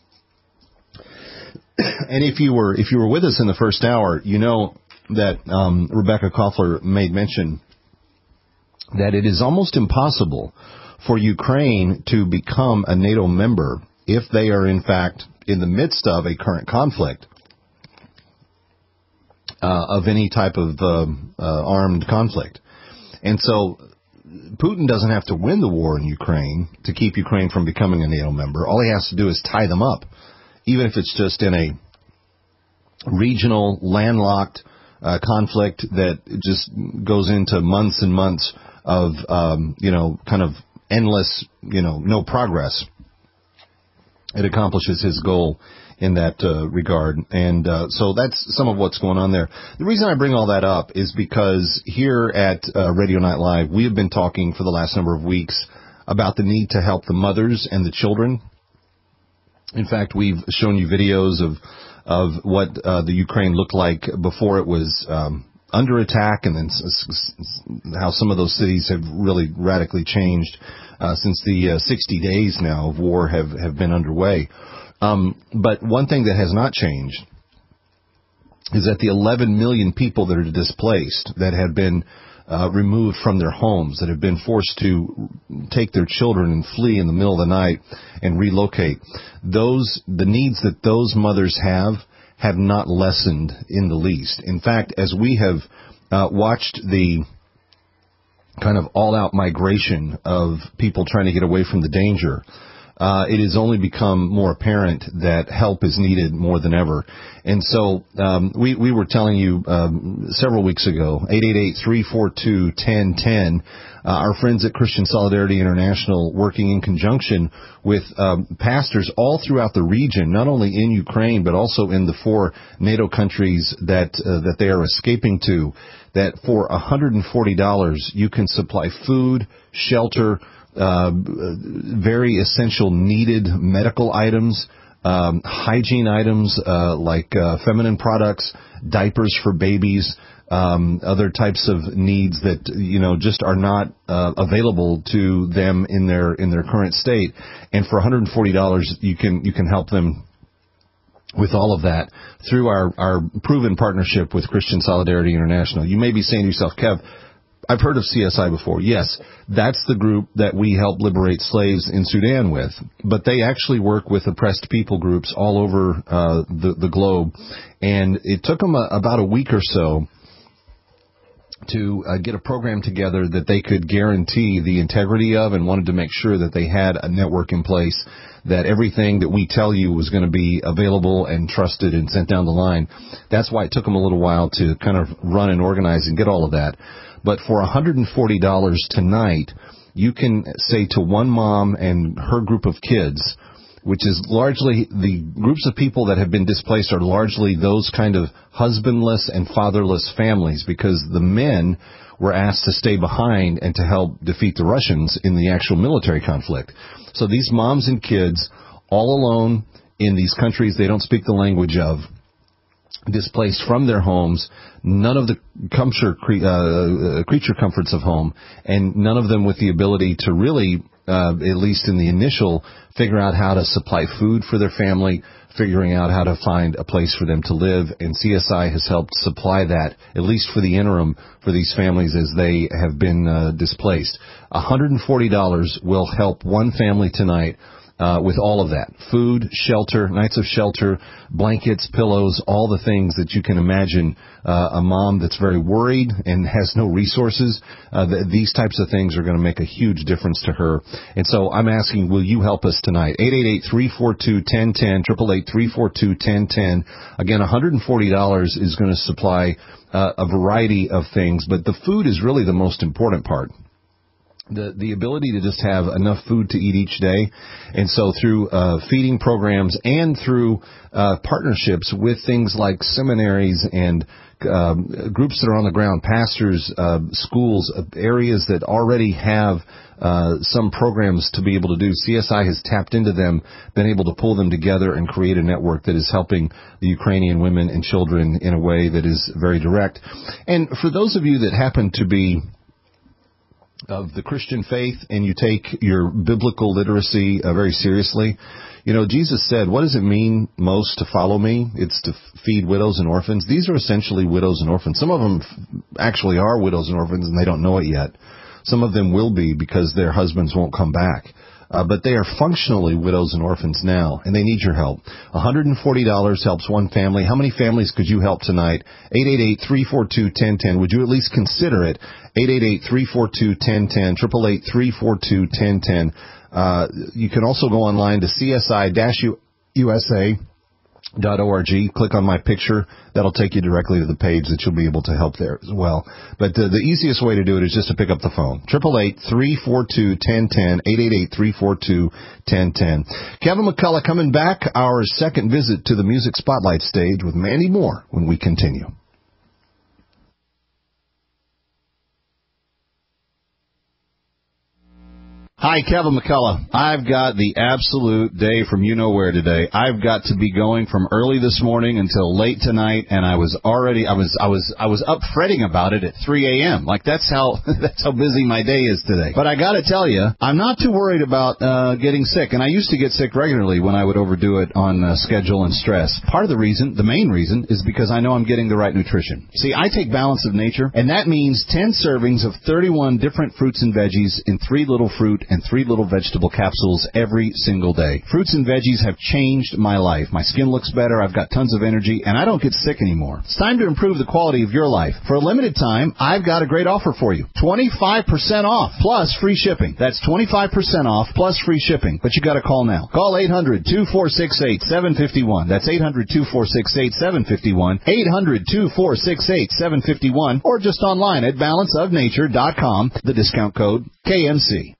And if you were if you were with us in the first hour, you know that um, Rebecca Koffler made mention that it is almost impossible for Ukraine to become a NATO member if they are, in fact, in the midst of a current conflict uh, of any type of uh, uh, armed conflict. And so Putin doesn't have to win the war in Ukraine to keep Ukraine from becoming a NATO member. All he has to do is tie them up, even if it's just in a regional, landlocked uh, conflict that just goes into months and months of, um, you know, kind of endless, you know, no progress. It accomplishes his goal in that uh, regard. And uh, so that's some of what's going on there. The reason I bring all that up is because here at uh, Radio Night Live, we have been talking for the last number of weeks about the need to help the mothers and the children. In fact, we've shown you videos of of what uh, the Ukraine looked like before it was um, under attack, and then how some of those cities have really radically changed uh, since the uh, sixty days now of war have, have been underway. Um, but one thing that has not changed is that the eleven million people that are displaced, that have been uh, removed from their homes, that have been forced to take their children and flee in the middle of the night and relocate, those the needs that those mothers have have not lessened in the least. In fact, as we have uh, watched the kind of all-out migration of people trying to get away from the danger, uh, it has only become more apparent that help is needed more than ever. And so um, we, we were telling you um, several weeks ago, eight eight eight, three four two, one zero one zero, uh, our friends at Christian Solidarity International, working in conjunction with um, pastors all throughout the region, not only in Ukraine, but also in the four NATO countries that uh, that they are escaping to, that for one hundred forty dollars you can supply food, shelter, uh, very essential needed medical items, um, hygiene items uh, like uh, feminine products, diapers for babies, um, other types of needs that, you know, just are not uh, available to them in their in their current state. And for one hundred forty dollars, you can you can help them with all of that through our, our proven partnership with Christian Solidarity International. You may be saying to yourself, Kev, I've heard of C S I before. Yes, that's the group that we help liberate slaves in Sudan with. But they actually work with oppressed people groups all over uh, the, the globe. And it took them a, about a week or so to uh, get a program together that they could guarantee the integrity of, and wanted to make sure that they had a network in place, that everything that we tell you was going to be available and trusted and sent down the line. That's why it took them a little while to kind of run and organize and get all of that. But for one hundred forty dollars tonight, you can say to one mom and her group of kids, which is largely the groups of people that have been displaced are largely those kind of husbandless and fatherless families, because the men were asked to stay behind and to help defeat the Russians in the actual military conflict. So these moms and kids, all alone in these countries they don't speak the language of, displaced from their homes, none of the comfort, uh, creature comforts of home, and none of them with the ability to really, uh, at least in the initial, figure out how to supply food for their family, figuring out how to find a place for them to live. And C S I has helped supply that, at least for the interim, for these families as they have been uh, displaced. one hundred forty dollars will help one family tonight Uh, with all of that. Food, shelter, nights of shelter, blankets, pillows, all the things that you can imagine uh, a mom that's very worried and has no resources. Uh, th- these types of things are going to make a huge difference to her. And so I'm asking, will you help us tonight? eight eight eight, three four two, one zero one zero, eight eight eight, three four two, one zero one zero. Again, one hundred forty dollars is going to supply uh, a variety of things, but the food is really the most important part. The the ability to just have enough food to eat each day. And so through uh, feeding programs and through uh, partnerships with things like seminaries and um, groups that are on the ground, pastors, uh, schools, uh, areas that already have uh, some programs to be able to do, C S I has tapped into them, been able to pull them together and create a network that is helping the Ukrainian women and children in a way that is very direct. And for those of you that happen to be of the Christian faith and you take your biblical literacy uh, very seriously, you know, Jesus said, what does it mean most to follow me? It's to f- feed widows and orphans. These are essentially widows and orphans. Some of them f- actually are widows and orphans and they don't know it yet. Some of them will be because their husbands won't come back. Uh, but they are functionally widows and orphans now, and they need your help. one hundred forty dollars helps one family. How many families could you help tonight? eight eight eight, three four two, one zero one zero. Would you at least consider it? eight eight eight, three four two, one zero one zero, eight eight eight, three four two, one zero one zero. Uh, you can also go online to C S I U S A dot org. Click on my picture. That'll take you directly to the page that you'll be able to help there as well. But uh, the easiest way to do it is just to pick up the phone. eight eight eight, three four two, one zero one zero. eight eight eight, three four two, one zero one zero. Kevin McCullough coming back, our second visit to the Music Spotlight stage with Mandy Moore when we continue. Hi, Kevin McCullough. I've got the absolute day from you know where today. I've got to be going from early this morning until late tonight, and I was already I was I was I was up fretting about it at three a.m. Like that's how that's how busy my day is today. But I got to tell you, I'm not too worried about uh getting sick, and I used to get sick regularly when I would overdo it on uh, schedule and stress. Part of the reason, the main reason, is because I know I'm getting the right nutrition. See, I take Balance of Nature, and that means ten servings of thirty-one different fruits and veggies in three little fruit and three little vegetable capsules every single day. Fruits and veggies have changed my life. My skin looks better, I've got tons of energy, and I don't get sick anymore. It's time to improve the quality of your life. For a limited time, I've got a great offer for you. twenty-five percent off plus free shipping. That's twenty-five percent off plus free shipping. But you got to call now. Call eight hundred, two four six eight, seven five one. That's eight hundred, two four six eight, seven five one. eight hundred, two four six eight, seven five one. Or just online at balance of nature dot com. The discount code K M C.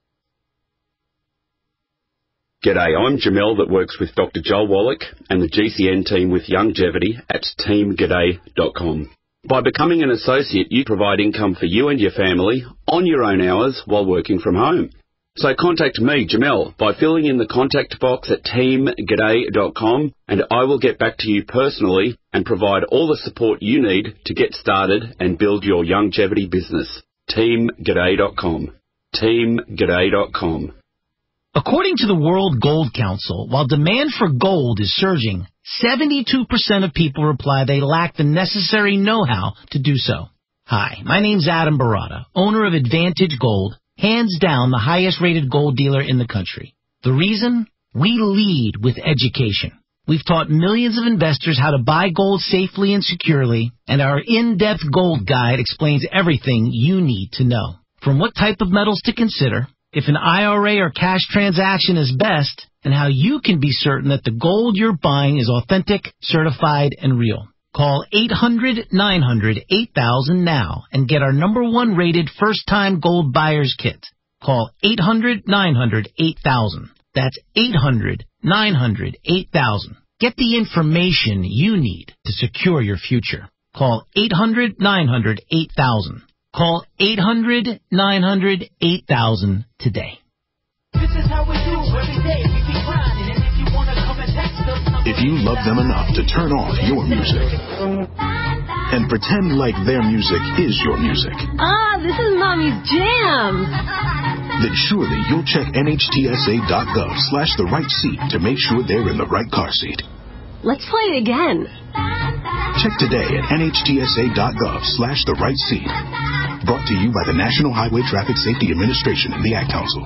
G'day, I'm Jamel that works with Doctor Joel Wallach and the G C N team with Longevity at team g'day dot com. By becoming an associate, you provide income for you and your family on your own hours while working from home. So contact me, Jamel, by filling in the contact box at team g'day dot com, and I will get back to you personally and provide all the support you need to get started and build your longevity business. team g'day dot com. team g'day dot com. According to the World Gold Council, while demand for gold is surging, seventy-two percent of people reply they lack the necessary know-how to do so. Hi, my name's Adam Barata, owner of Advantage Gold, hands down the highest-rated gold dealer in the country. The reason? We lead with education. We've taught millions of investors how to buy gold safely and securely, and our in-depth gold guide explains everything you need to know. From what type of metals to consider, if an I R A or cash transaction is best, and how you can be certain that the gold you're buying is authentic, certified, and real. Call eight hundred, nine hundred, eight thousand now and get our number one rated first-time gold buyer's kit. Call eight hundred, nine hundred, eight thousand. That's eight hundred, nine hundred, eight thousand. Get the information you need to secure your future. Call eight hundred, nine hundred, eight thousand. Call eight hundred, nine hundred, eight thousand today. This is how we do every day. We be grinding, and if you want to come and text us, If you love them enough to turn off your music and pretend like their music is your music, Ah, this is Mommy's jam. then surely you'll check nhtsa.gov slash the right seat to make sure they're in the right car seat. Let's play it again. Check today at nhtsa.gov slash the right seat. Brought to you by the National Highway Traffic Safety Administration and the Ad Council.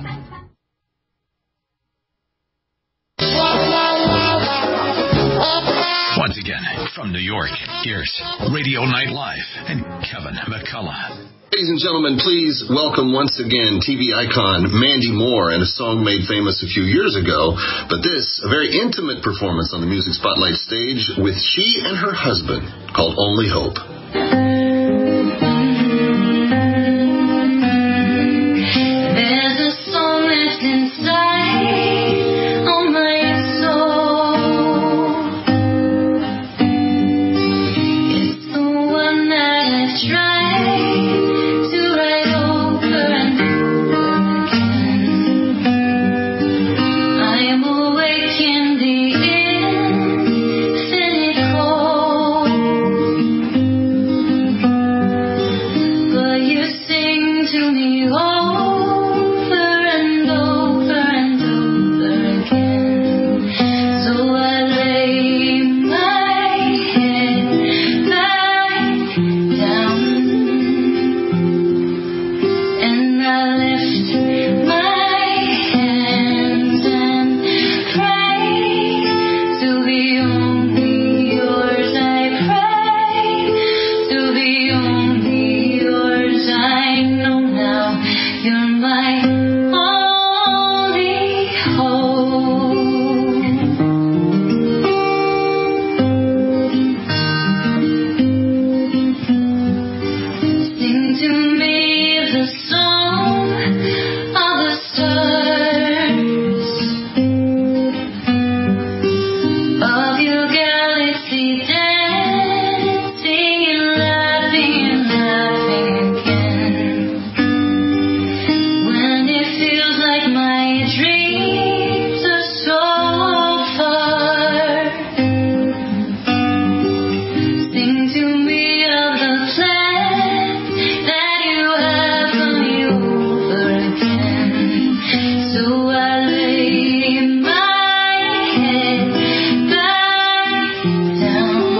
Once again, from New York, here's Radio Night Live and Kevin McCullough. Ladies and gentlemen, please welcome once again T V icon Mandy Moore and a song made famous a few years ago. But this, a very intimate performance on the Music Spotlight stage with she and her husband called Only Hope. There's a song left inside on my soul. It's the one that I've tried to write over and over again. I am awake in the infinite cold, but you sing to me over and over and over again. So I lay my head back down and I lift my hands and pray to be only yours. I pray to be only yours. I know now you're my only hope. Sing to me the song of the stars, of your galaxy dancing and laughing and laughing again. When it feels like my dreams are so far, sing to me of the plan that you have for me over again. So I lay my head back down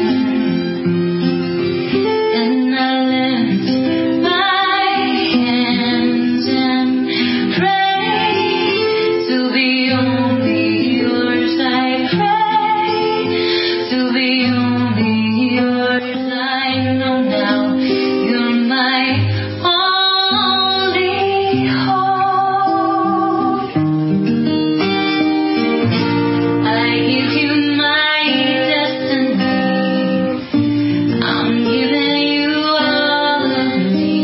and I lift my hands and pray to be only yours. I pray to be only yours. I know now you're my only hope. I give you my destiny. I'm giving you all of me.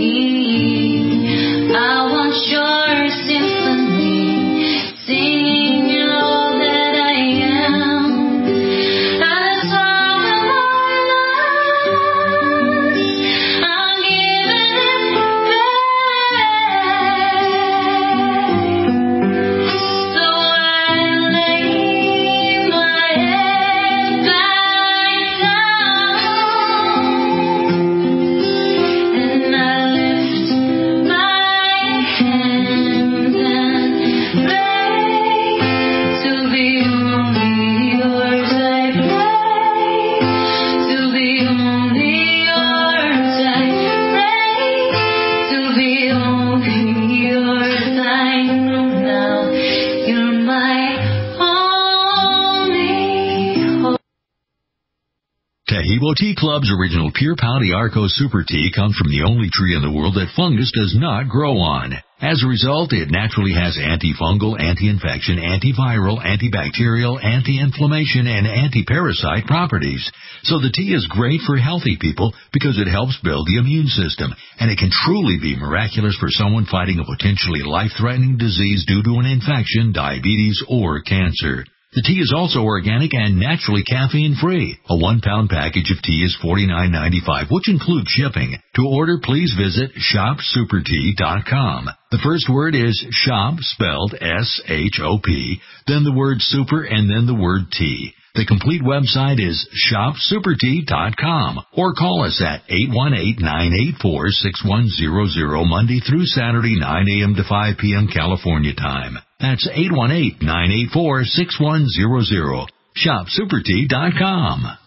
I want your symphony, singing all that I am. And the song of my life, I'm giving it back. So I lay my head back down and I lift my hands and pray to be only yours. I pray to be only yours. I pray to be only yours. I know now you're my only hope. Tahibo Tea Club's original Pure Pouty Arco Super Tea comes from the only tree in the world that fungus does not grow on. As a result, it naturally has antifungal, anti-infection, antiviral, antibacterial, anti-inflammation, and anti-parasite properties. So the tea is great for healthy people because it helps build the immune system, and it can truly be miraculous for someone fighting a potentially life-threatening disease due to an infection, diabetes, or cancer. The tea is also organic and naturally caffeine-free. A one-pound package of tea is forty-nine ninety-five, which includes shipping. To order, please visit shop super tea dot com. The first word is shop, spelled S H O P, then the word super, and then the word tea. The complete website is shop super tea dot com or call us at eight one eight, nine eight four, six one zero zero Monday through Saturday, nine a.m. to five p.m. California time. That's eight one eight, nine eight four, six one zero zero. shop super tea dot com.